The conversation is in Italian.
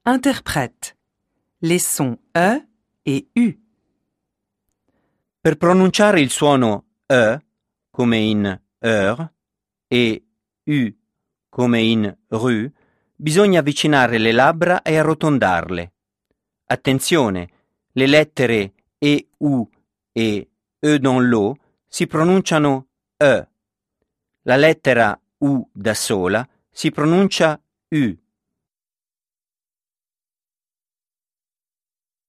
Interprète. Les sons E et U. Per pronunciare il suono E, come in heure, e U, come in rue, bisogna avvicinare le labbra e arrotondarle. Attenzione, le lettere EU e E dans l'eau si pronunciano E. La lettera U da sola si pronuncia U.